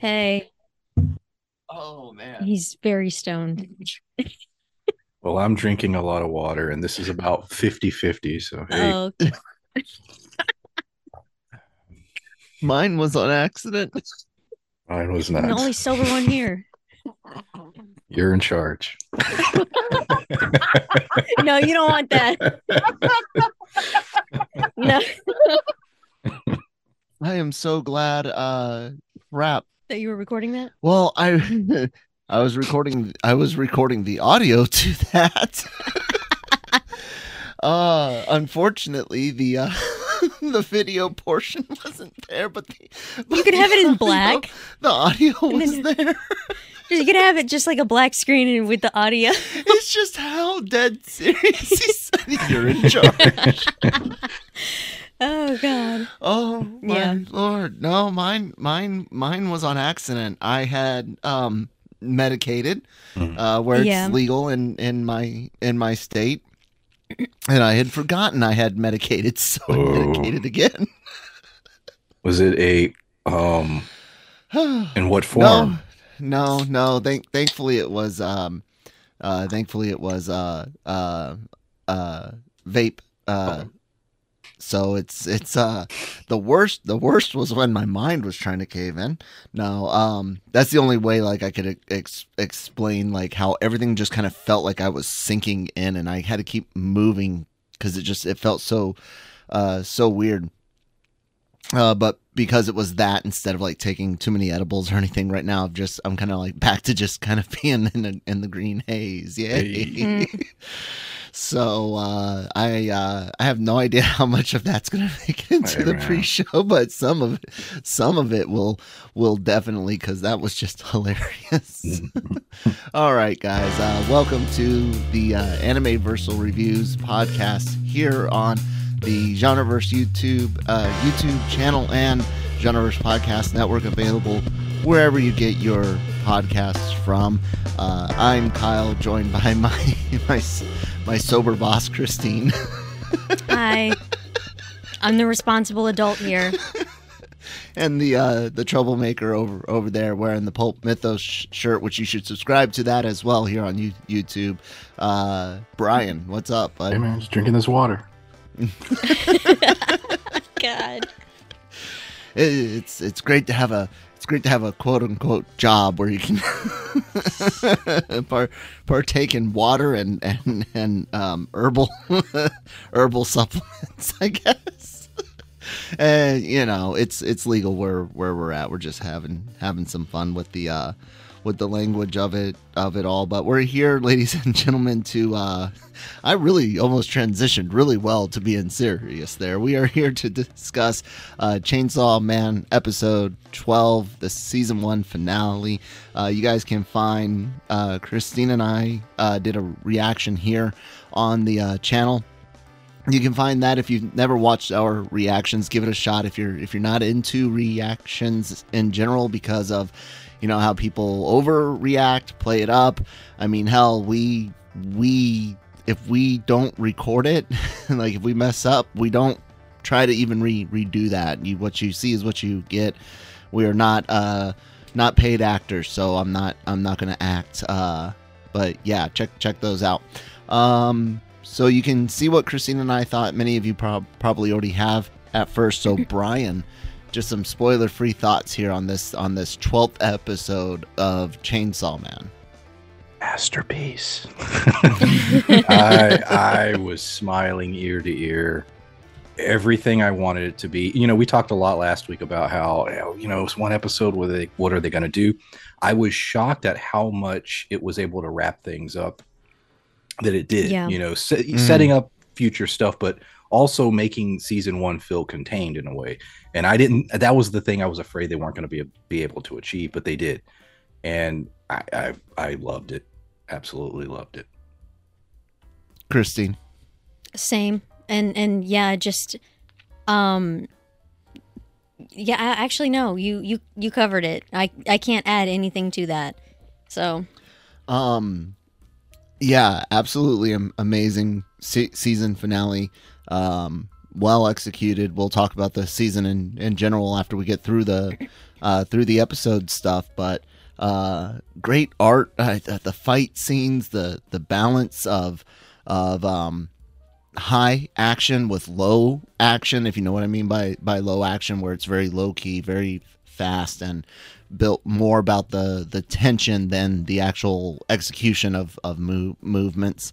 Hey, Oh man. he's very stoned. Well, I'm drinking a lot of water, and this is about 50-50. So, hey, Oh, Mine was on accident. mine was I'm the not. only sober one here. You're in charge. No, you don't want that. No, I am so glad crap. that you were recording that. Well, I I was recording the audio to that. Unfortunately the video portion wasn't there, but You could have it in black. the audio was then- there. You could have it just like a black screen and with the audio. It's just how dead serious he said you're in charge. Oh God. Oh my Yeah. Lord. No, mine was on accident. I had medicated where it's Yeah. legal in my state. And I had forgotten I had medicated, so I medicated again. Was it a in what form? No. Thankfully it was vape. So it's the worst was when my mind was trying to cave in. No, that's the only way like I could explain like how everything just kind of felt like I was sinking in, and I had to keep moving because it felt so weird. But because it was that, instead of like taking too many edibles or anything right now, I'm kind of like back to just kind of being in the green haze. Yay. Mm. So I have no idea how much of that's going to make it into Hey, the man. pre-show, but some of it will definitely, because that was just hilarious. All right, guys, welcome to the Anime Versal Reviews podcast here on the Genreverse YouTube channel and Genreverse Podcast Network, available wherever you get your podcasts from. I'm Kyle, joined by my sober boss, Christine. Hi. I'm the responsible adult here. And the troublemaker over there wearing the Pulp Mythos shirt, which you should subscribe to that as well here on YouTube. Brian, what's up, bud? Hey, man, just drinking this water. God. It's great to have a quote unquote job where you can partake in water and herbal herbal supplements, I guess. And it's legal where we're at. We're just having some fun with the language of it all. But we're here, ladies and gentlemen, to I really almost transitioned really well to being serious there. We are here to discuss Chainsaw Man episode 12, the season 1 finale. You guys can find Christine and I did a reaction here on the channel. You can find that if you've never watched our reactions. Give it a shot if you're not into reactions in general, because of how people overreact, play it up. I mean, hell, we if we don't record it, like if we mess up, we don't try to even redo that. What you see is what you get. We are not paid actors, so I'm not going to act. But yeah, check those out. So you can see what Christine and I thought. Many of you probably already have at first. So Brian, just some spoiler-free thoughts here on this 12th episode of Chainsaw Man. Masterpiece. I was smiling ear to ear. Everything I wanted it to be. We talked a lot last week about how it's one episode where what are they going to do? I was shocked at how much it was able to wrap things up that it did. Yeah. Setting up future stuff, but also making season 1 feel contained in a way. And that was the thing I was afraid they weren't going to be able to achieve, but they did. And I loved it. Absolutely loved it. Christine. Same. And yeah, just yeah, actually no, you covered it. I can't add anything to that. So Yeah, absolutely amazing season finale. Well executed. We'll talk about the season in general after we get through the through the episode stuff, but great art, the fight scenes, the balance of high action with low action, if you know what I mean by low action, where it's very low key, very fast, and built more about the tension than the actual execution of movements.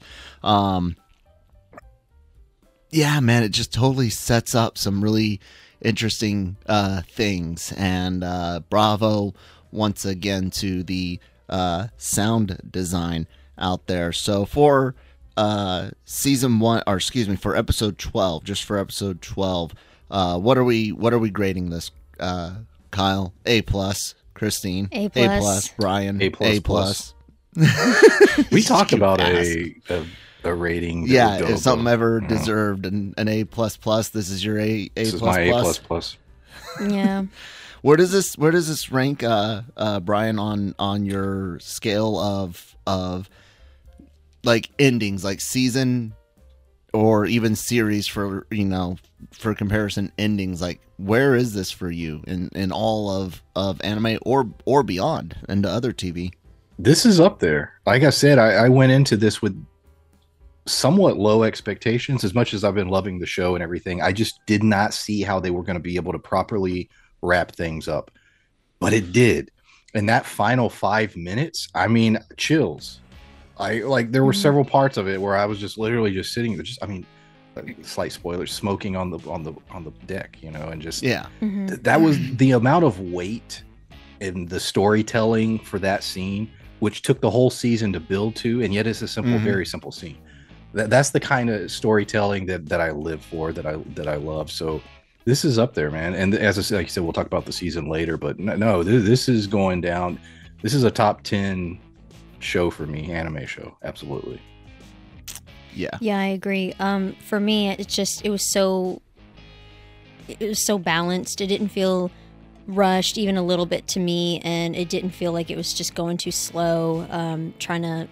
Yeah, man, it just totally sets up some really interesting things, and bravo once again to the sound design out there. So for season 1, or excuse me, for episode 12, just for episode 12, what are we grading this, Kyle? A+, Christine A+, Brian A++. We Such talked a about bastard. a rating. Yeah, if something ever deserved an A++, this is your A++. This is my A++. Yeah. Where does this rank, Brian, on your scale of like endings, like season or even series, for comparison endings? Like, where is this for you in all of anime or beyond and other TV? This is up there. Like I said, I went into this with somewhat low expectations. As much as I've been loving the show and everything, I just did not see how they were going to be able to properly wrap things up, but it did. And that final 5 minutes, I mean, chills. There were several parts of it where I was just literally just sitting there, slight spoilers, smoking on the deck, and just that was the amount of weight in the storytelling for that scene, which took the whole season to build to, and yet it's a simple, very simple scene. That's the kind of storytelling that I live for, that I love. So this is up there, man. And as I said, like you said, we'll talk about the season later, but no, this is going down. This is a top 10 show for me, anime show. Absolutely. Yeah, I agree. For me, it was so balanced. It didn't feel rushed even a little bit to me, and it didn't feel like it was just going too slow, trying to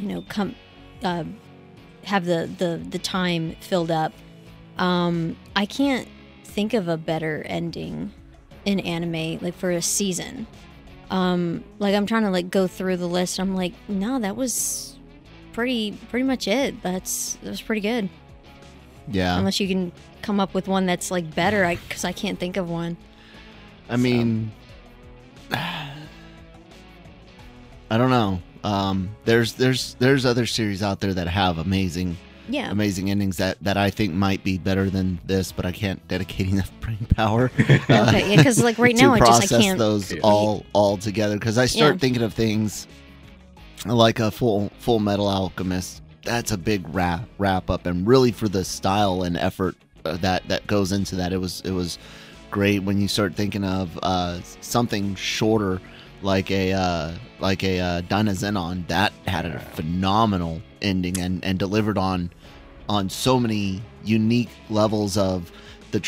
have the time filled up. I can't think of a better ending in anime, like for a season. Like, I'm trying to like go through the list. I'm like, no, that was pretty much it. That was pretty good. Yeah. Unless you can come up with one that's like better, because I can't think of one. I mean, I don't know. There's other series out there that have amazing endings that I think might be better than this, but I can't dedicate enough brain power. Okay, yeah, because like right now I can't those all together, because I start thinking of things like a Full Metal Alchemist. That's a big wrap up, and really for the style and effort that goes into that, it was great. When you start thinking of something shorter, like a Dynazenon, that had a phenomenal ending and delivered on so many unique levels of the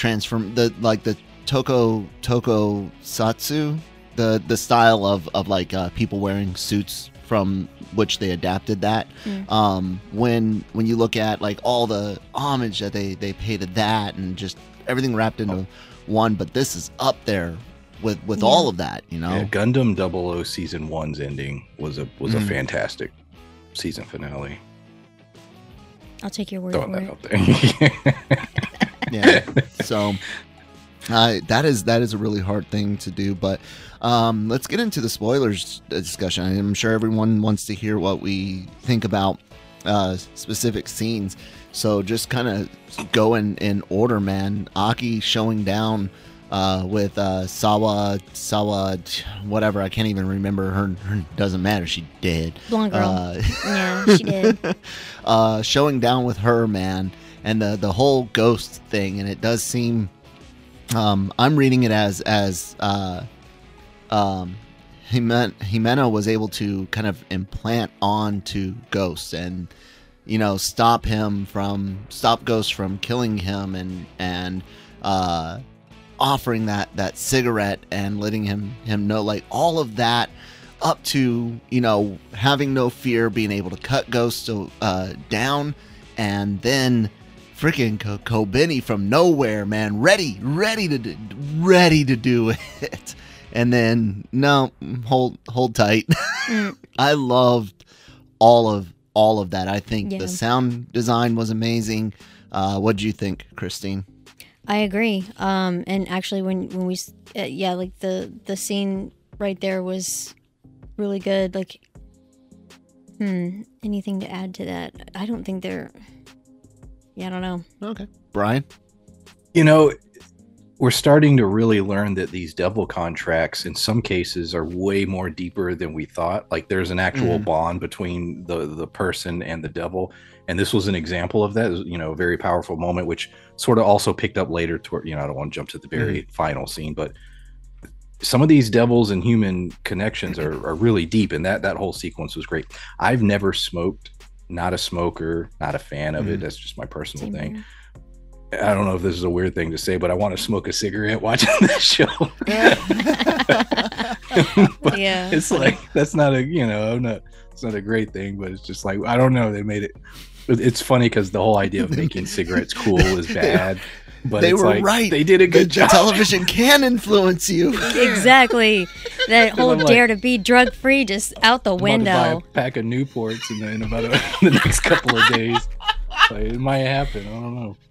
tokusatsu, the style of like people wearing suits, from which they adapted that. When you look at like all the homage that they pay to that, and just everything wrapped into one, but this is up there with all of that, Yeah, Gundam 00 season 1's ending was a fantastic season finale. I'll take your word Throwing for that it. out there. Yeah. So that is a really hard thing to do, but let's get into the spoilers discussion. I'm sure everyone wants to hear what we think about specific scenes. So just kind of go in order, man. Aki showing down with Sawa, whatever. I can't even remember her. Doesn't matter. She did. Blonde girl. Yeah, she did. Showing down with her, man, and the whole ghost thing. And it does seem, I'm reading it as Himeno was able to kind of implant onto Ghost and stop Ghost from killing him, and offering that cigarette and letting him know, like, all of that, up to having no fear, being able to cut Ghost down, and then freaking Kobeni from nowhere, man, ready to do it. And then no, hold tight. Mm. I loved all of that. I think Yeah. the sound design was amazing. What do you think, Christine? I agree. And actually, when we, yeah, like the scene right there was really good. Like, anything to add to that? I don't think they're. Yeah, I don't know. Okay, Brian. You know, we're starting to really learn that these devil contracts in some cases are way more deeper than we thought. Like there's an actual bond between the person and the devil. And this was an example of that, you know, a very powerful moment, which sort of also picked up later toward, you know, I don't want to jump to the very final scene, but some of these devils and human connections are really deep. And that whole sequence was great. I've never smoked, not a smoker, not a fan of it. That's just my personal Same thing. here. I don't know if this is a weird thing to say, but I want to smoke a cigarette watching this show. But Yeah. it's like that's not a, you know, it's not a great thing, but it's just like I don't know. They made it. It's funny because the whole idea of making cigarettes cool is bad, but They it's were like, right. They did a good job. Television can influence you. Exactly. That whole I'm like- dare to be drug free just out the I'm about to buy window. a pack of Newports in about the next couple of days. Like, it might happen. I don't know.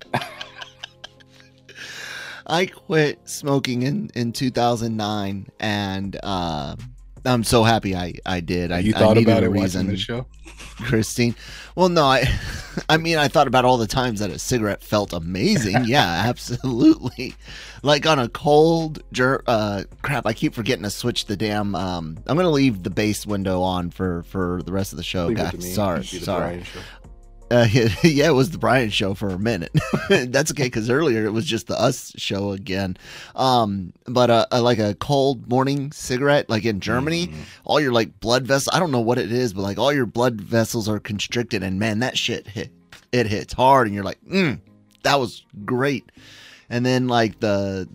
I quit smoking in 2009, and I'm so happy I did. You I thought needed about a it reason, watching the show? Christine. Well, no, I mean, I thought about all the times that a cigarette felt amazing. Yeah, absolutely. Like on a cold, crap, I keep forgetting to switch the damn, I'm going to leave the bass window on for the rest of the show, Leave it to guys. me. Sorry. Be the Sorry. Brian show. Yeah, it was the Brian show for a minute. That's okay, because earlier it was just the us show again. But like a cold morning cigarette, like in Germany, all your like blood vessels, I don't know what it is, but like all your blood vessels are constricted, and man, that shit hits hard, and you're like, that was great. And then like the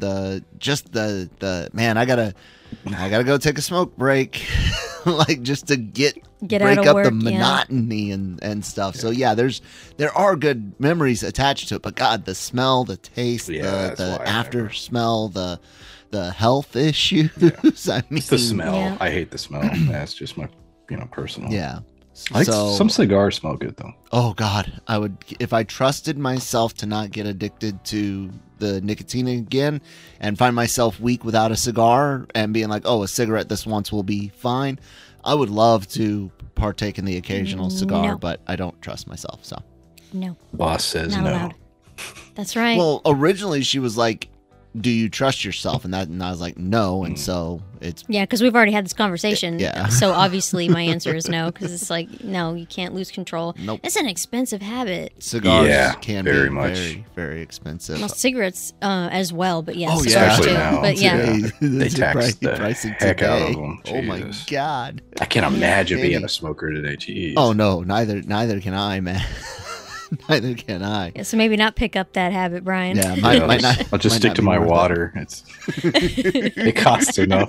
man, I gotta go take a smoke break, like just to Get break out of up work, the yeah. monotony and stuff. So yeah, there are good memories attached to it, but God, the smell, the taste, Yeah, that's the why I after never- smell, the health issues. I mean, It's the smell. Yeah. I hate the smell. That's just my, personal. yeah. I like So some cigars smell good though. oh God, I would, if I trusted myself to not get addicted to the nicotine again and find myself weak without a cigar and being like, oh, a cigarette this once will be fine, I would love to partake in the occasional cigar, No. but I don't trust myself. So, No, Boss says not no. allowed. That's right. well, originally she was like, do you trust yourself? And I was like, no. And so it's, Yeah, because we've already had this conversation. Yeah. So obviously my answer is no, because it's like, no, you can't lose control. Nope. It's an expensive habit. cigars Yeah, can very be much. very, very expensive. Well, cigarettes as well, but yeah, Oh, yeah. cigars Especially too. now. But yeah, Today, They this is tax the pricing heck out of today. them. Oh my Jesus. God. I can't imagine Hey. being a smoker today. Jeez. Oh no, neither can I, man. Neither can I. Yeah, so maybe not pick up that habit, Brian. Yeah, Yeah, might I'll not. just, I'll just might stick not to be my worth it. water. It's it costs enough.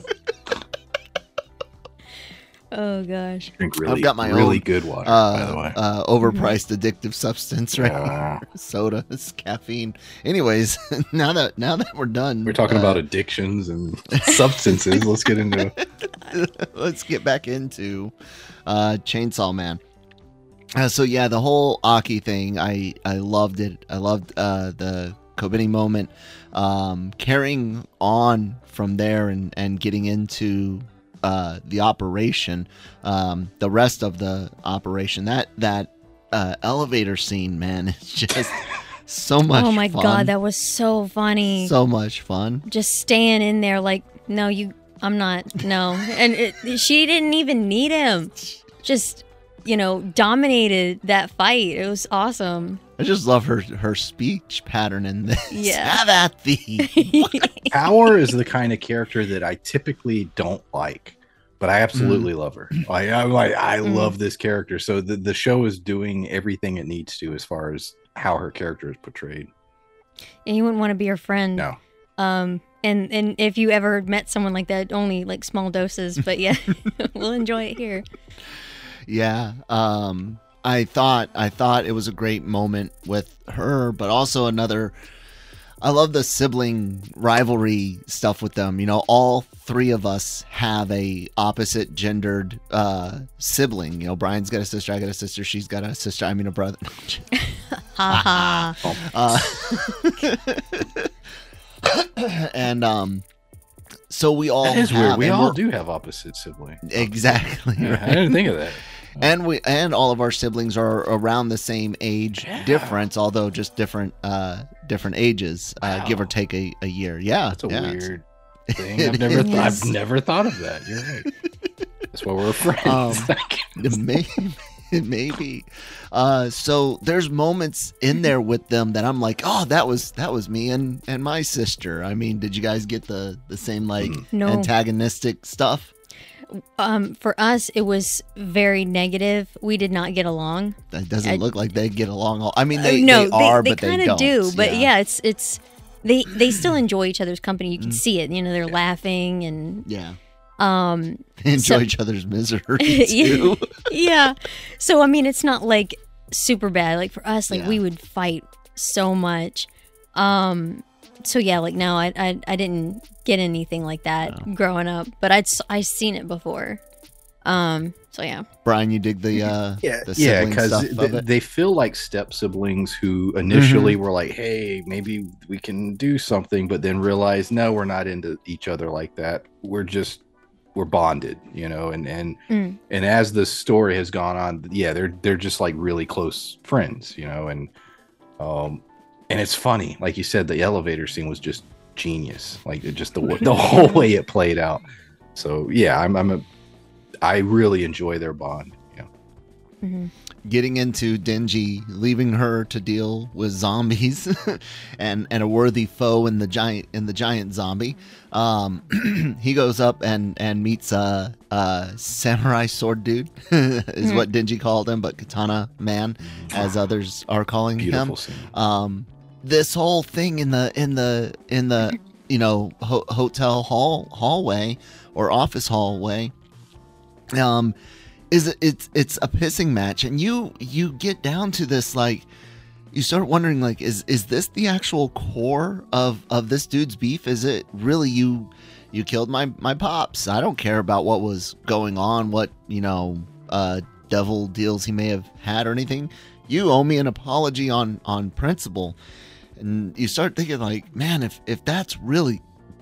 Oh gosh. Drink really, got my really own, good water, by the way. Overpriced addictive substance, right? Yeah. Soda, it's caffeine. Anyways, now that we're done, We're talking about addictions and substances. Let's get into it. let's get back into Chainsaw Man. So yeah, the whole Aki thing, I loved it. I loved the Kobeni moment, carrying on from there and getting into the operation, the rest of the operation. That elevator scene, man, it's just so much. Oh my fun. god, that was so funny. So much fun. Just staying in there like, no, I'm not, no. And she didn't even need him. Just, dominated that fight. It was awesome. I just love her speech pattern in this. Yeah. Have at thee. Power is the kind of character that I typically don't like, but I absolutely love her. I love this character. So the show is doing everything it needs to as far as how her character is portrayed. And you wouldn't want to be her friend. No. And if you ever met someone like that, only like small doses, but yeah, we'll enjoy it here. Yeah. I thought it was a great moment with her, but also another I love the sibling rivalry stuff with them. You know, all three of us have a opposite gendered sibling. You know, Brian's got a sister, I got a sister, she's got a sister, I mean a brother. Ha And so we all That is have, weird. We and all we're- do have opposite siblings. exactly. Yeah, I right? didn't think of that. And all of our siblings are around the same age difference, although just different ages, give or Wow. take a year. Yeah, That's a yeah, it's- weird thing. It I've is. never thought of that. You're right. That's why we're friends. Maybe. So there's moments in there with them that I'm like, oh, that was me and my sister. I mean, did you guys get the same like No. antagonistic stuff? For us, it was very negative. We did not get along. That doesn't I- look like they get along. I mean, No, they are, they but they kind of don't. do. But yeah, it's they still enjoy each other's company. You can see it. You know, they're laughing and Yeah. um They enjoy So- each other's misery Yeah. too. yeah. So I mean, it's not like super bad. Like for us, like Yeah. we would fight so much. So yeah, like no, I didn't get anything like that growing up, but I seen it before. So yeah. Brian, you dig the Yeah, the yeah, sibling because stuff of it? they feel like step siblings who initially were like, "Hey, maybe we can do something," but then realize, no, we're not into each other like that. We're bonded, you know. And as the story has gone on, yeah, they're just like really close friends, you know. And it's funny, like you said, the elevator scene was just genius, like just the whole way it played out. So yeah, I really enjoy their bond. Yeah. Getting into Denji, leaving her to deal with zombies and a worthy foe in the giant zombie. He goes up and meets a samurai sword dude is what Denji called him, but katana man as others are calling Beautiful him. scene. This whole thing in the you know hotel hallway or office hallway it's a pissing match, and you get down to this, like you start wondering, like, is this the actual core of this dude's beef? Is it really you killed my pops? I don't care about what was going on, what devil deals he may have had or anything. You owe me an apology on principle. And you start thinking, like, man, if that's really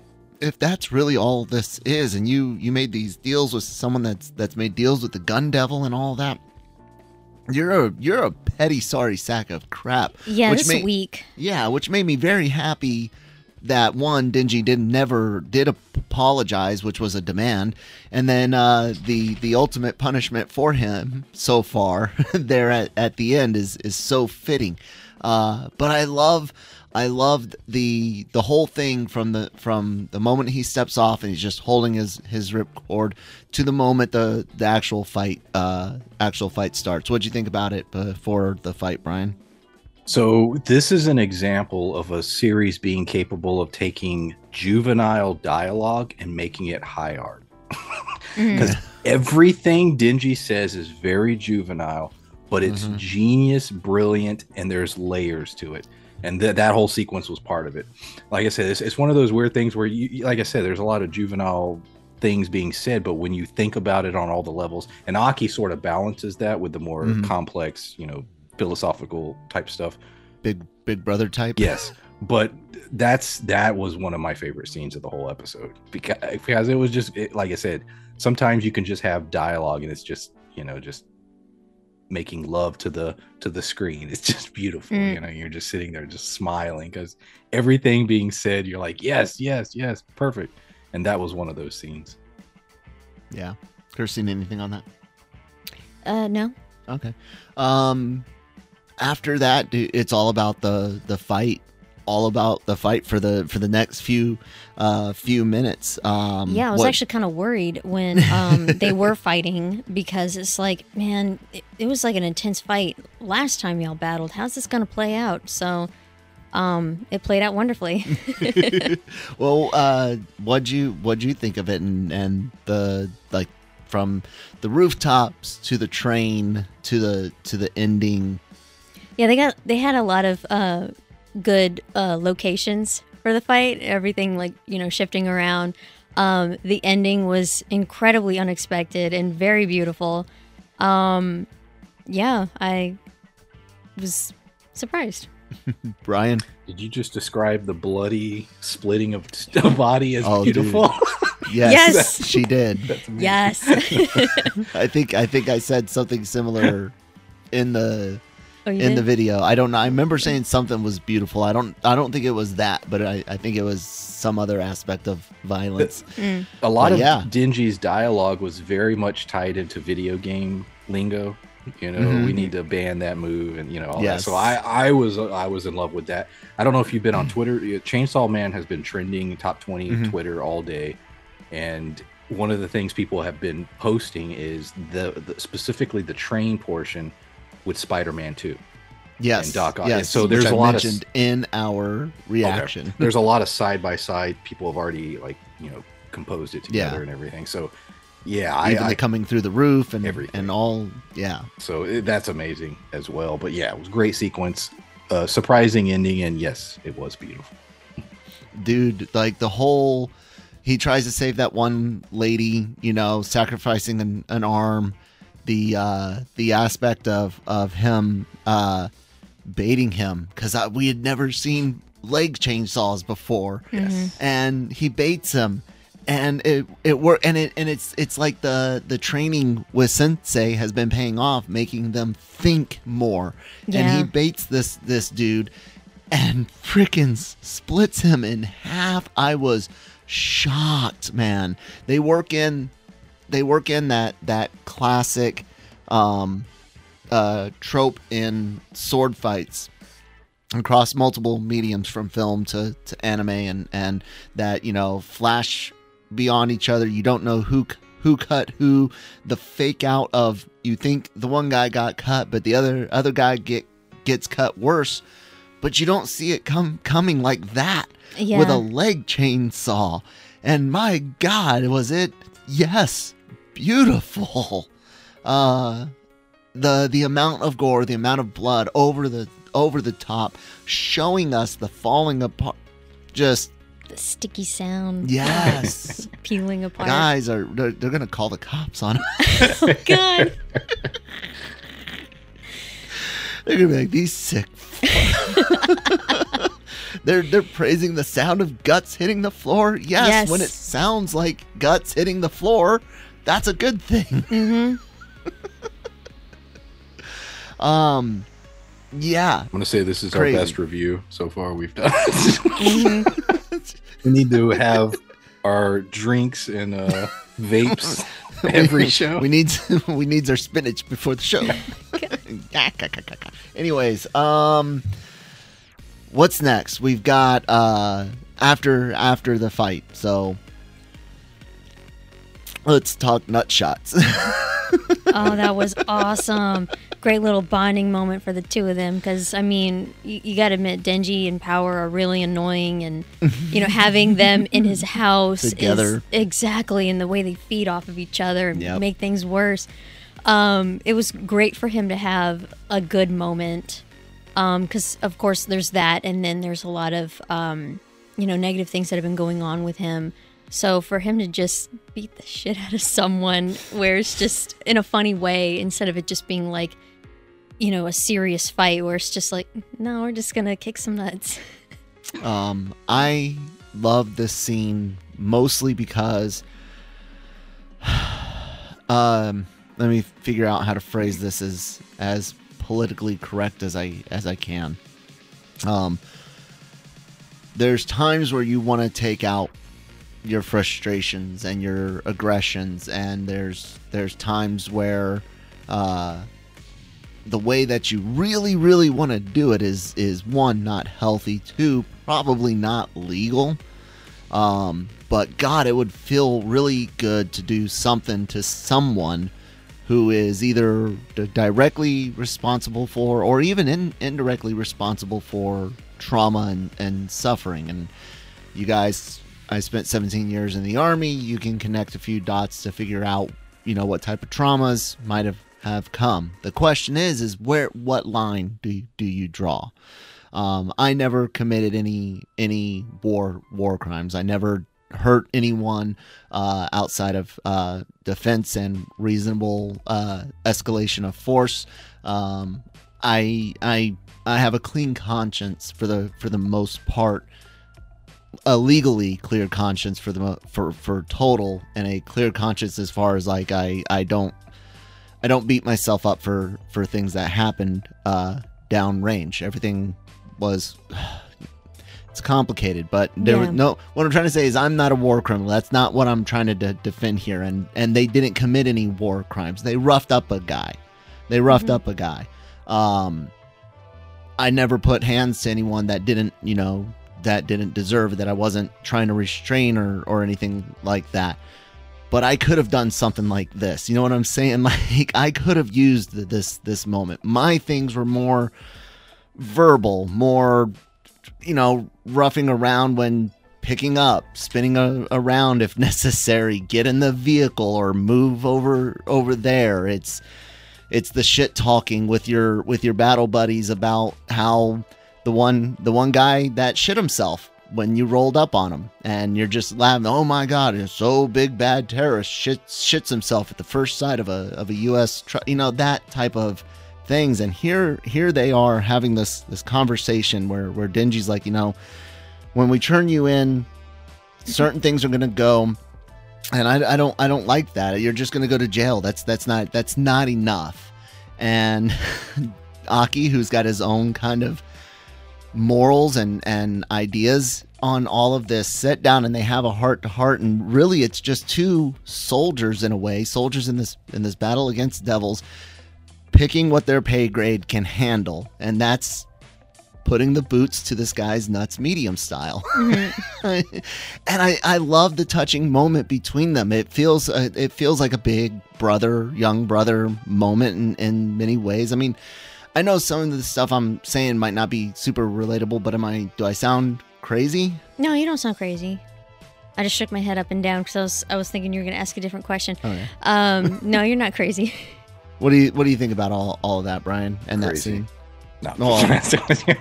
all this is, and you made these deals with someone that's made deals with the gun devil and all that, you're a petty sorry sack of crap. Yeah, this week. Yeah, which made me very happy that one, Denji never did apologize, which was a demand, and then the ultimate punishment for him so far there at the end is so fitting. But I loved the whole thing from the moment he steps off and he's just holding his ripcord to the moment the actual fight starts. What'd you think about it before the fight, Brian? So this is an example of a series being capable of taking juvenile dialogue and making it high art. Because everything Denji says is very juvenile, but it's genius, brilliant, and there's layers to it. And that whole sequence was part of it. Like I said, it's one of those weird things where you, like I said, there's a lot of juvenile things being said, but when you think about it on all the levels, and Aki sort of balances that with the more complex, philosophical type stuff. Big brother type. Yes, but that was one of my favorite scenes of the whole episode because it was just like I said, sometimes you can just have dialogue and it's just just making love to the screen. It's just beautiful. You're just sitting there just smiling because everything being said, you're like, yes, perfect. And that was one of those scenes. Yeah. Kirsten, anything on that? No. Okay. After that, it's all about the fight, all about the fight for the next few minutes. Yeah, I was actually kind of worried when they were fighting because it's like, man, it was like an intense fight last time y'all battled. How's this going to play out? So it played out wonderfully. Well, what'd you think of it, and the, like, from the rooftops to the train to the ending? Yeah, they had a lot of good locations for the fight. Everything like, shifting around. The ending was incredibly unexpected and very beautiful. Yeah, I was surprised. Brian? Did you just describe the bloody splitting of a body as beautiful? Yes, she did. Yes. I think I said something similar in the video. I don't know. I remember saying something was beautiful. I don't think it was that, but I think it was some other aspect of violence. A lot of Dingy's dialogue was very much tied into video game lingo. We need to ban that move, and all that. So I was in love with that. I don't know if you've been on Twitter. Chainsaw Man has been trending top 20 Twitter all day, and one of the things people have been posting is the specifically the train portion with Spider-Man 2. Yes, and Doc Ock. Yes. So there's a lot mentioned in our reaction. Okay. There's a lot of side by side. People have already composed it together and everything. So. Yeah, even coming through the roof and everything. And all, yeah. So that's amazing as well. But yeah, it was a great sequence, surprising ending, and yes, it was beautiful. Dude, like he tries to save that one lady, sacrificing an arm. The aspect of him baiting him, because we had never seen leg chainsaws before, and he baits him. And it worked, and it's like the training with Sensei has been paying off, making them think more. Yeah. And he baits this dude, and frickin' splits him in half. I was shocked, man. They work in that classic trope in sword fights across multiple mediums, from film to anime, and that flash beyond each other. You don't know who cut who. The fake out of, you think the one guy got cut, but the other guy gets cut worse, but you don't see it coming like that with a leg chainsaw. And my God, was it beautiful. The amount of gore, the amount of blood over the top, showing us the falling apart, just the sticky sound. Yes. Peeling apart. Guys they're gonna call the cops on us. Oh God. They're gonna be like, these sick they're praising the sound of guts hitting the floor. Yes, when it sounds like guts hitting the floor, that's a good thing. Yeah. I'm gonna say this is our best review so far we've done. We need to have our drinks and vapes every show. We need our spinach before the show. Anyways, what's next? We've got after the fight. So let's talk nut shots. Oh, that was awesome. Great little bonding moment for the two of them, because, I mean, you got to admit, Denji and Power are really annoying, and, having them in his house together. Exactly, and the way they feed off of each other and make things worse. It was great for him to have a good moment, because, of course, there's that, and then there's a lot of, negative things that have been going on with him. So for him to just beat the shit out of someone, where it's just in a funny way, instead of it just being like, a serious fight where it's just like, no, we're just gonna kick some nuts. I love this scene mostly because let me figure out how to phrase this as politically correct as I can. There's times where you want to take out your frustrations and your aggressions, and there's times where the way that you really, really want to do it is one, not healthy, two, probably not legal. But God, it would feel really good to do something to someone who is either directly responsible for, or even indirectly responsible for, trauma and suffering. And you guys, I spent 17 years in the Army. You can connect a few dots to figure out, what type of traumas might have come. The question is what line do you draw? I never committed any war crimes. I never hurt anyone outside of defense and reasonable escalation of force. I have a clean conscience for the most part, a legally clear conscience for total, and a clear conscience as far as like I don't beat myself up for things that happened downrange. Everything was it's complicated, but there was no. What I'm trying to say is I'm not a war criminal. That's not what I'm trying to defend here. And they didn't commit any war crimes. They roughed up a guy. I never put hands to anyone that didn't deserve it, that I wasn't trying to restrain or anything like that. But I could have done something like this. You know what I'm saying? Like, I could have used this moment. My things were more verbal, more, roughing around when picking up, spinning around if necessary, get in the vehicle or move over there. It's the shit talking with your battle buddies about how the one guy that shit himself when you rolled up on him, and you're just laughing. Oh my God, it's so big bad terrorist shits himself at the first sight of a U.S. that type of things. And here they are having this conversation where Denji's like, when we turn you in, certain things are gonna go, and I don't like that. You're just gonna go to jail. That's not enough. And Aki, who's got his own kind of morals and ideas on all of this, sit down and they have a heart to heart, and really it's just two soldiers in a way, soldiers in this battle against devils, picking what their pay grade can handle, and that's putting the boots to this guy's nuts medium style. Mm-hmm. And I love the touching moment between them. It feels like a big brother, young brother moment in many ways. I mean, I know some of the stuff I'm saying might not be super relatable, but do I sound crazy? No, you don't sound crazy. I just shook my head up and down because I was thinking you were going to ask a different question. Oh, yeah. No, you're not crazy. What do you think about all of that, Brian, and crazy. That scene?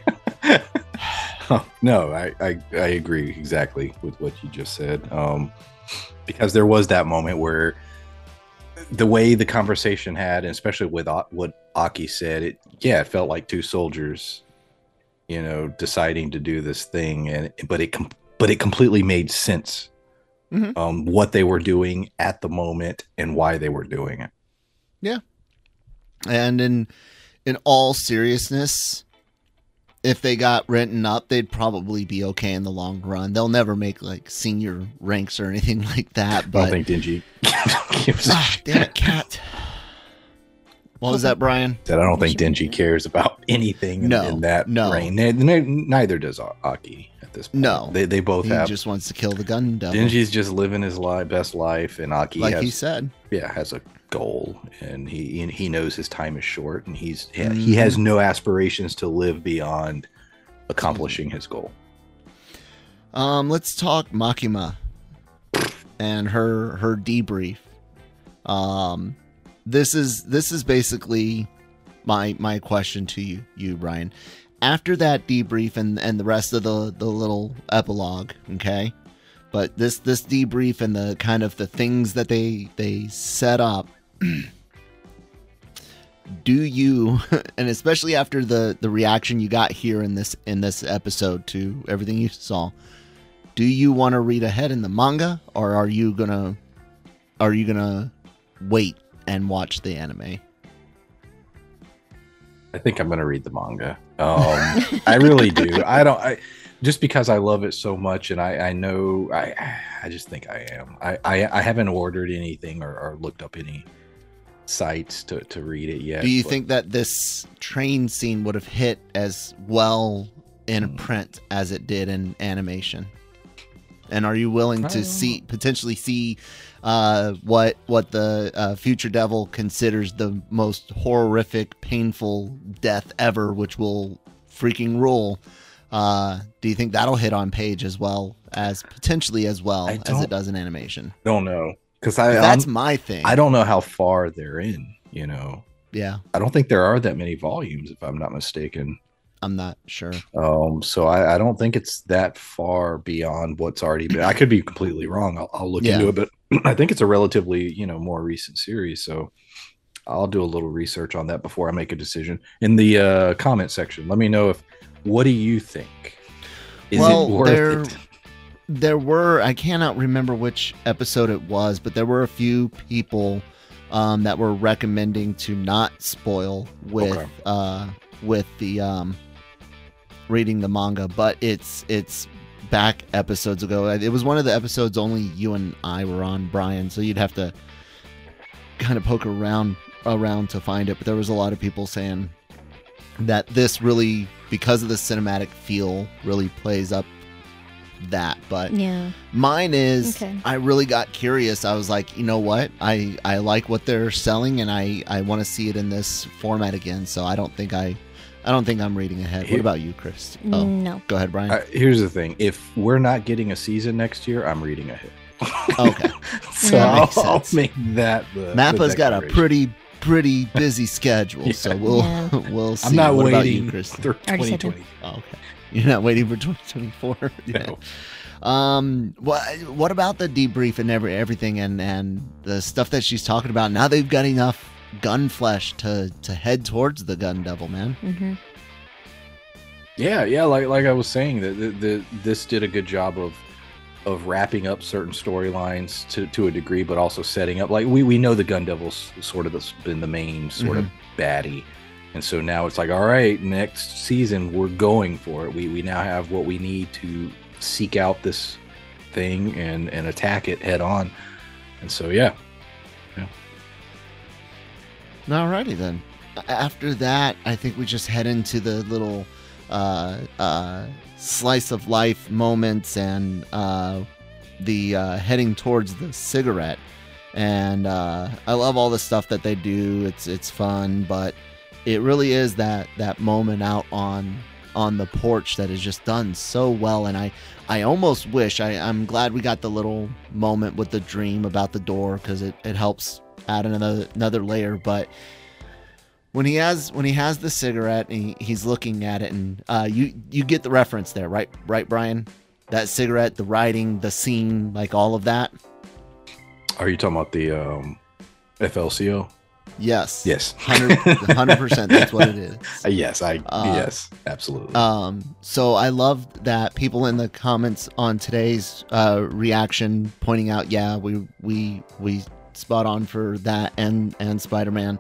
No, I agree exactly with what you just said. Because there was that moment where the way the conversation had, and especially with what Aki said, it felt like two soldiers, deciding to do this thing, but it completely made sense. Mm-hmm. What they were doing at the moment and why they were doing it. Yeah. And in all seriousness, if they got written up, they'd probably be okay in the long run. They'll never make like senior ranks or anything like that. But I don't think Denji gives a shit. Damn it, cat. What was that, Brian? I don't think Denji cares about anything in that reign. Neither does Aki at this point. No, they both have. He just wants to kill the gun devil. Denji's just living his best life, and Aki, he said, has a goal, and he knows his time is short, and he has no aspirations to live beyond accomplishing his goal. Let's talk Makima and her debrief. This is basically my question to you, Brian. After that debrief and the rest of the little epilogue, okay? But this debrief and the kind of the things that they set up, do you, and especially after the reaction you got here in this episode to everything you saw, do you want to read ahead in the manga, or are you gonna wait and watch the anime? I think I'm gonna read the manga. I really do. Just because I love it so much, and I know I just think I am. I haven't ordered anything or looked up any sites to read it yet. Do you think that this train scene would have hit as well in print as it did in animation? And are you willing to potentially see what the future devil considers the most horrific, painful death ever, which will freaking rule? Do you think that'll hit on page as well as potentially as it does in animation? Don't know, because that's my thing. I don't know how far they're in. Yeah, I don't think there are that many volumes, if I'm not mistaken. I'm not sure. So I don't think it's that far beyond what's already been. I could be completely wrong. I'll look into it, but I think it's a relatively, more recent series. So I'll do a little research on that before I make a decision. In the comment section, let me know what do you think? Is it worth it? There were, I cannot remember which episode it was, but there were a few people that were recommending to not spoil with the reading the manga, but it's back episodes ago. It was one of the episodes only you and I were on, Brian, so you'd have to kind of poke around to find it. But there was a lot of people saying that this really, because of the cinematic feel, really plays up that. But mine is, I really got curious. I was like, you know what, I like what they're selling, and I want to see it in this format again. So I don't think I'm reading ahead. What about you, Chris? No. Go ahead, Brian. Here's the thing: if we're not getting a season next year, I'm reading ahead. Okay. So I'll make that. Mappa's got a pretty busy schedule, so we'll see. I'm not what waiting you, Chris? for 2020. Oh, okay. You're not waiting for 2024. No. What about the debrief and everything and the stuff that she's talking about? Now they've got enough gun flesh to head towards the Gun Devil, man. Mm-hmm. Yeah. Like I was saying, this did a good job of wrapping up certain storylines to a degree, but also setting up, like we know the Gun Devil's sort of been the main sort of baddie. And so now it's like, all right, next season we're going for it. We now have what we need to seek out this thing and attack it head on. And so yeah. Alrighty then. After that, I think we just head into the little slice of life moments and the heading towards the cigarette. And I love all the stuff that they do. It's fun, but it really is that moment out on the porch that is just done so well. And I almost wish, I'm glad we got the little moment with the dream about the door, because it helps add another layer. But when he has the cigarette and he's looking at it, and you get the reference there, right, Brian? That cigarette, the writing, the scene, like all of that. Are you talking about the FLCO? Yes. 100%. That's what it is. Yes, absolutely. So I loved that people in the comments on today's reaction pointing out, we spot on for that and Spider-Man.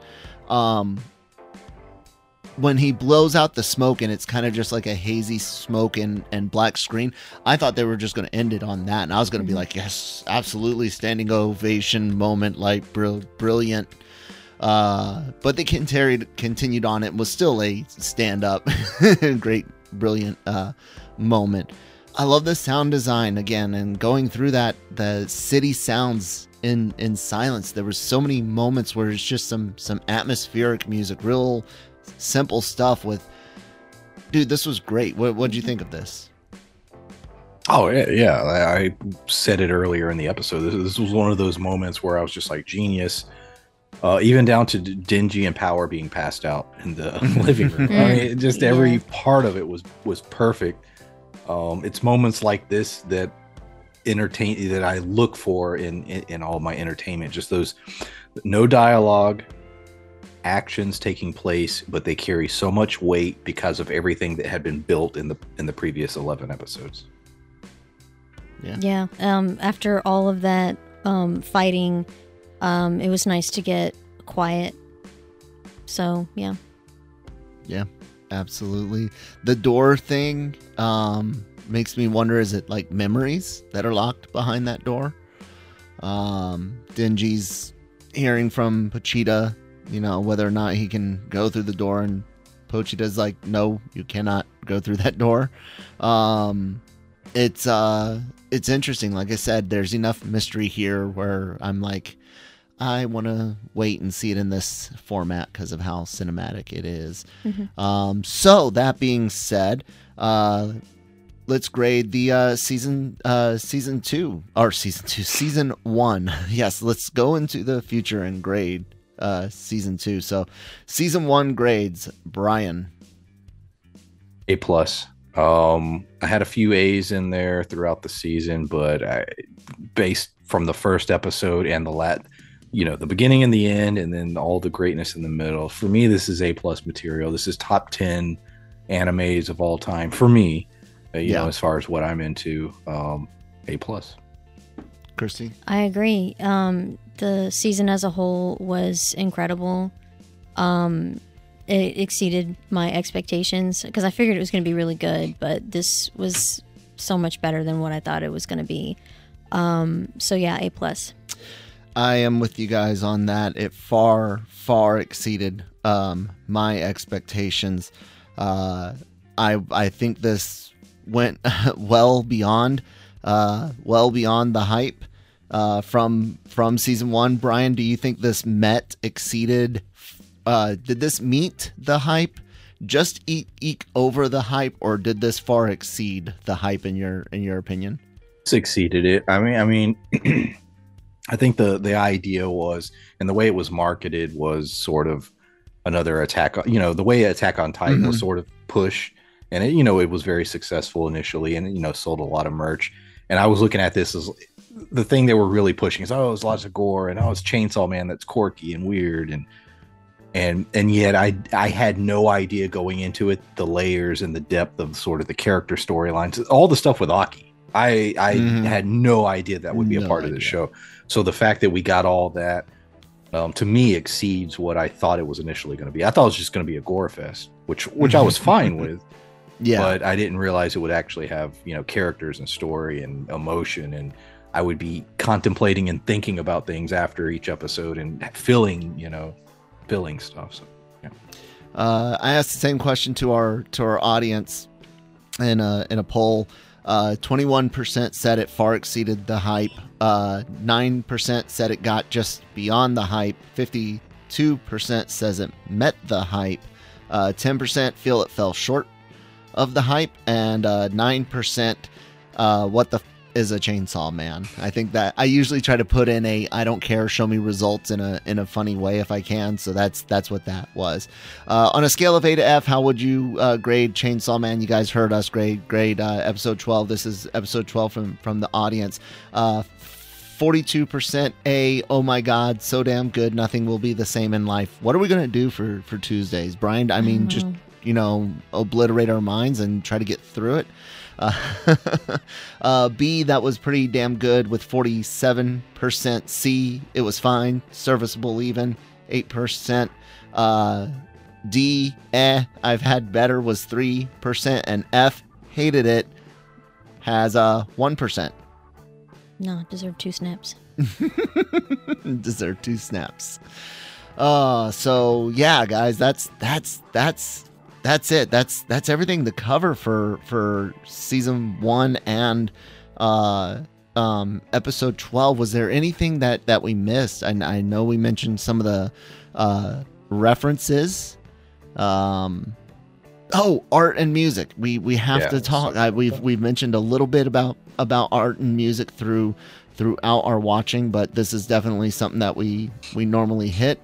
When he blows out the smoke and it's kind of just like a hazy smoke and black screen, I thought they were just going to end it on that, and I was going to be like, yes, absolutely, standing ovation moment, like brilliant. But they continued on. It was still a stand-up, great, brilliant moment. I love the sound design again, and going through that, the city sounds in silence. There were so many moments where it's just some atmospheric music, real simple stuff. Dude, this was great. What did you think of this? Oh yeah. I said it earlier in the episode. This was one of those moments where I was just like, genius. Even down to Denji and Power being passed out in the living room. I mean, just every part of it was perfect. It's moments like this that I look for in all my entertainment. Just those, no dialogue, actions taking place, but they carry so much weight because of everything that had been built in the previous 11 episodes. Yeah. After all of that fighting, it was nice to get quiet. So yeah, absolutely. The door thing makes me wonder, is it like memories that are locked behind that door? Denji's hearing from Pochita, whether or not he can go through the door, and Pochita's like, no, you cannot go through that door. It's interesting. Like I said, there's enough mystery here where I'm like, I want to wait and see it in this format because of how cinematic it is. So that being said, let's grade the season 1. Yes, let's go into the future and grade season 2. So season 1 grades, Brian. A plus. I had a few A's in there throughout the season, but based from the first episode and the beginning and the end, and then all the greatness in the middle. For me, this is A plus material. This is top 10 animes of all time for me. As far as what I'm into, A plus. Christy? I agree. The season as a whole was incredible. It exceeded my expectations because I figured it was going to be really good, but this was so much better than what I thought it was going to be. So yeah, A plus. I am with you guys on that. It far exceeded my expectations. I think this went well beyond the hype from season one. Brian, do you think this exceeded? Did this meet the hype? Just eke over the hype, or did this far exceed the hype in your opinion? It's exceeded it. I mean, I think the idea was, and the way it was marketed was sort of another Attack. The way Attack on Titan was sort of push, and it was very successful initially, and sold a lot of merch. And I was looking at this as the thing they were really pushing is, it's lots of gore, and it's Chainsaw Man that's quirky and weird, and yet I had no idea going into it the layers and the depth of sort of the character storylines, all the stuff with Aki. I had no idea that would be a part of the show. So the fact that we got all that, to me, exceeds what I thought it was initially going to be. I thought it was just going to be a gore fest, which I was fine with. Yeah, but I didn't realize it would actually have characters and story and emotion, and I would be contemplating and thinking about things after each episode and filling stuff. So yeah. I asked the same question to our audience in a poll. 21% said it far exceeded the hype. 9% said it got just beyond the hype. 52% says it met the hype. 10% feel it fell short of the hype, and 9% what the is a Chainsaw Man. I think that I usually try to put in I don't care, show me results in a funny way if I can. So that's what that was. On a scale of A to F, how would you grade Chainsaw Man? You guys heard us grade episode 12. This is episode 12 from the audience. 42% A. Oh my God, so damn good. Nothing will be the same in life. What are we gonna do for Tuesdays, Brian? I mean, just obliterate our minds and try to get through it. B, that was pretty damn good with 47%. C, it was fine, serviceable even, 8%. D, I've had better was 3%, and F, hated it, has 1%. No, deserve 2 snaps. Deserve 2 snaps. So yeah, guys, that's it. That's everything to cover for season 1 and episode 12. Was there anything that we missed? I know we mentioned some of the references. Art and music. We have to talk. We've mentioned a little bit about art and music throughout our watching, but this is definitely something that we normally hit.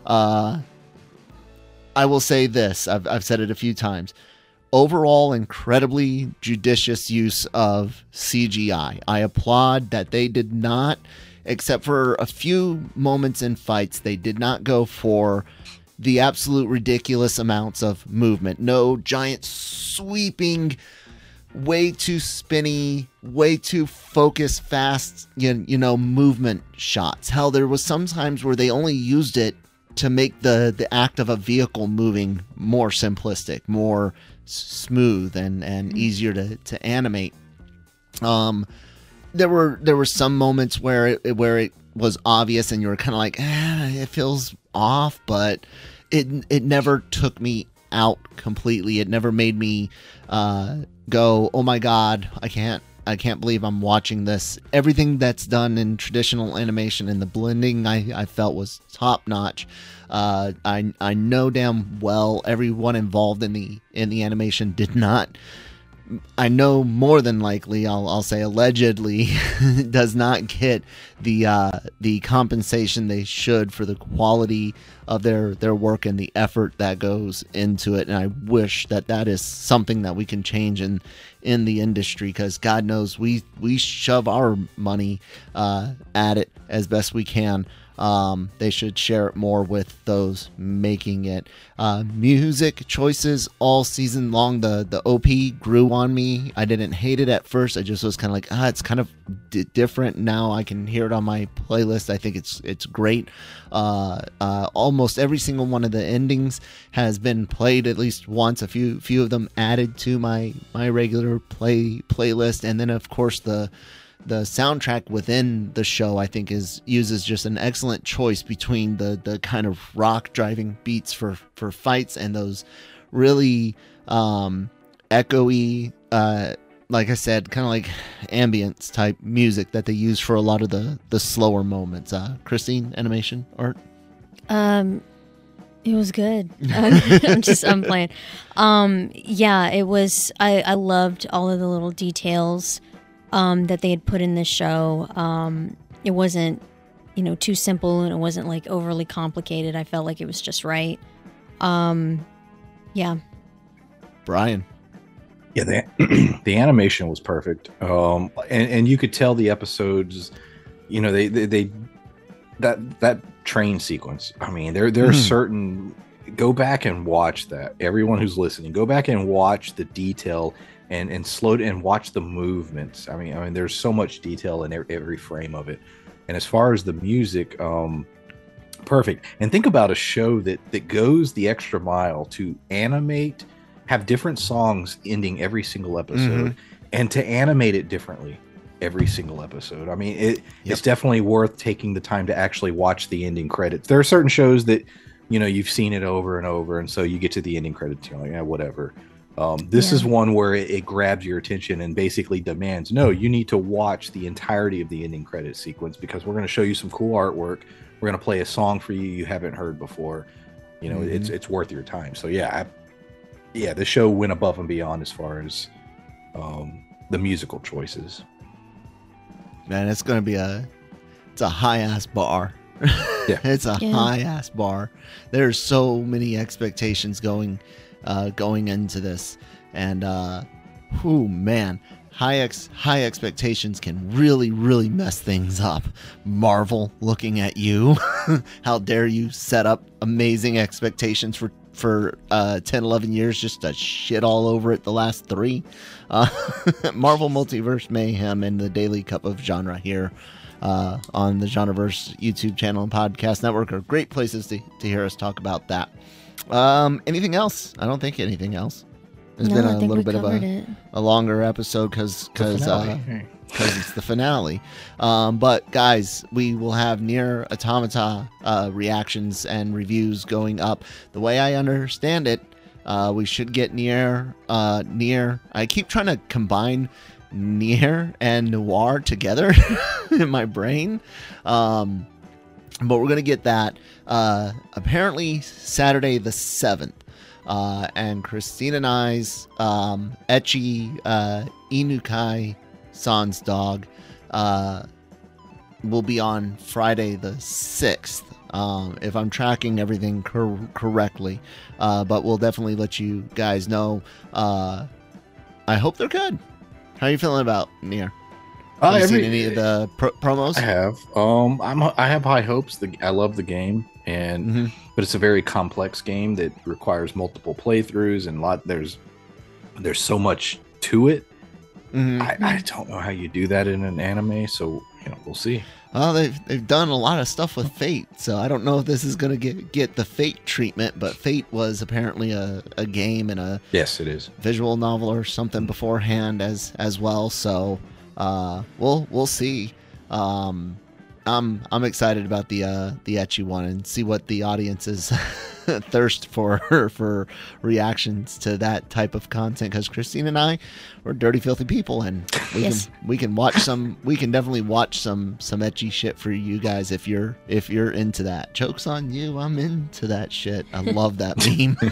I will say this, I've said it a few times. Overall, incredibly judicious use of CGI. I applaud that they did not, except for a few moments in fights, they did not go for the absolute ridiculous amounts of movement. No giant sweeping, way too spinny, way too focused, fast, movement shots. Hell, there was some times where they only used it to make the act of a vehicle moving more simplistic, more smooth, and easier to animate. There were some moments where it was obvious, and you were kind of like, it feels off, but it never took me out completely. It never made me go, oh my God, I can't believe I'm watching this. Everything that's done in traditional animation and the blending I felt was top notch. I know damn well everyone involved in the animation did not I know more than likely, I'll say allegedly, does not get the compensation they should for the quality of their work and the effort that goes into it. And I wish that is something that we can change in the industry, because God knows we shove our money at it as best we can. They should share it more with those making it. Music choices all season long. The OP grew on me. I didn't hate it at first. I just was kind of like, it's kind of different. Now I can hear it on my playlist. I think it's great. Almost every single one of the endings has been played at least once. A few of them added to my regular playlist. And then of course the soundtrack within the show, I think, uses just an excellent choice between the kind of rock driving beats for fights and those really echoey, like I said, kind of like ambience type music that they use for a lot of the slower moments. Christine, animation art? It was good. I'm playing. Yeah, it was. I loved all of the little details that they had put in this show. It wasn't, too simple, and it wasn't like overly complicated. I felt like it was just right. Yeah. Brian. Yeah, the animation was perfect. And you could tell the episodes, they that train sequence. I mean, there are certain. Go back and watch that. Everyone who's listening, go back and watch the detail. And slowed and watch the movements. I mean, there's so much detail in every frame of it. And as far as the music, perfect. And think about a show that goes the extra mile to animate, have different songs ending every single episode, and to animate it differently every single episode. I mean, it's definitely worth taking the time to actually watch the ending credits. There are certain shows that, you've seen it over and over, and so you get to the ending credits, you're like, yeah, whatever. This is one where it grabs your attention and basically demands, no, you need to watch the entirety of the ending credit sequence, because we're going to show you some cool artwork. We're going to play a song for you haven't heard before. It's worth your time. So the show went above and beyond as far as the musical choices. Man, it's going to be it's a high ass bar. Yeah. It's a high ass bar. There's so many expectations going into this, and man, high expectations can really mess things up. Marvel, looking at you. How dare you set up amazing expectations for 10-11 years just to shit all over it the last 3. Marvel Multiverse Mayhem and the Daily Cup of Genre here on the Genreverse YouTube channel and podcast network are great places to hear us talk about that. Anything else? I don't think anything else. There's been a little bit of a longer episode because it's the finale. But guys, we will have Nier Automata reactions and reviews going up. The way I understand it, we should get Nier. I keep trying to combine Nier and Noir together in my brain. But we're going to get that apparently Saturday the 7th. And Christine and I's ecchi Inukai Sans Dog will be on Friday the 6th, if I'm tracking everything correctly. But we'll definitely let you guys know. I hope they're good. How are you feeling about Nier? Have you seen any of the promos? I have. I have high hopes. I love the game, but it's a very complex game that requires multiple playthroughs and there's so much to it. I don't know how you do that in an anime, so we'll see. Well, they've done a lot of stuff with Fate, so I don't know if this is going to get the Fate treatment, but Fate was apparently a game and a yes, it is visual novel or something beforehand as well. So we'll see. I'm excited about the ecchi one and see what the audience's thirst for reactions to that type of content, because Christine and I, we're dirty filthy people, and we can watch some. We can definitely watch some ecchi shit for you guys if you're into that. Joke's on you, I'm into that shit. I love that meme.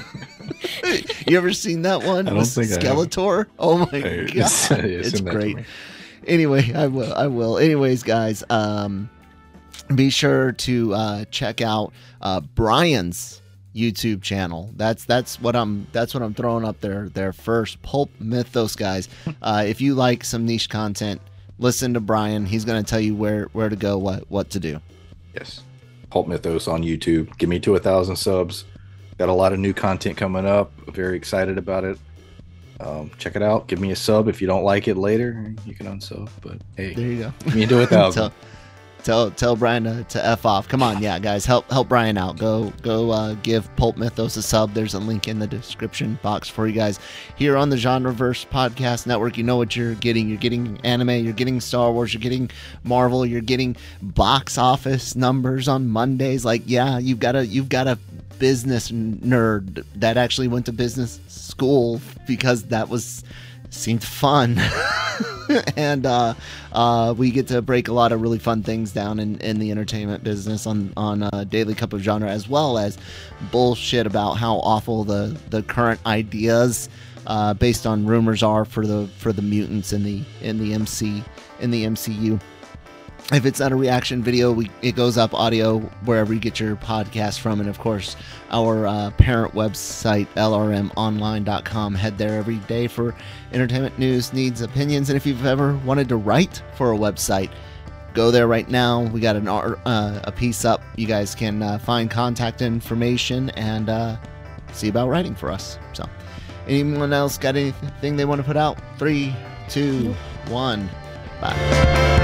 You ever seen that one? I don't think I have. Skeletor. Oh my Hey, god, it's great. Anyway, I will. Anyways, guys, be sure to check out Brian's YouTube channel. That's what I'm throwing up there first. Pulp Mythos, guys. If you like some niche content, listen to Brian. He's going to tell you where to go, what to do. Yes. Pulp Mythos on YouTube. Give me to 1,000 subs. Got a lot of new content coming up. Very excited about it. Check it out. Give me a sub. If you don't like it later, you can unsub. But hey, there you go. Give me to 1,000. Tell Brian to F off. Come on, yeah, guys, help Brian out. Go give Pulp Mythos a sub. There's a link in the description box for you guys. Here on the Genreverse Podcast Network, you know what you're getting. You're getting anime, you're getting Star Wars, you're getting Marvel, you're getting box office numbers on Mondays. Like, yeah, you've got a business nerd that actually went to business school because that seemed fun. And we get to break a lot of really fun things down in the entertainment business on Daily Cup of Genre, as well as bullshit about how awful the current ideas based on rumors are for the mutants in the MCU. If it's not a reaction video, it goes up audio wherever you get your podcast from. And of course, our parent website, lrmonline.com. Head there every day for entertainment news, needs, opinions. And if you've ever wanted to write for a website, go there right now. We got a piece up. You guys can find contact information and see about writing for us. So, anyone else got anything they want to put out? 3, 2, 1. Bye.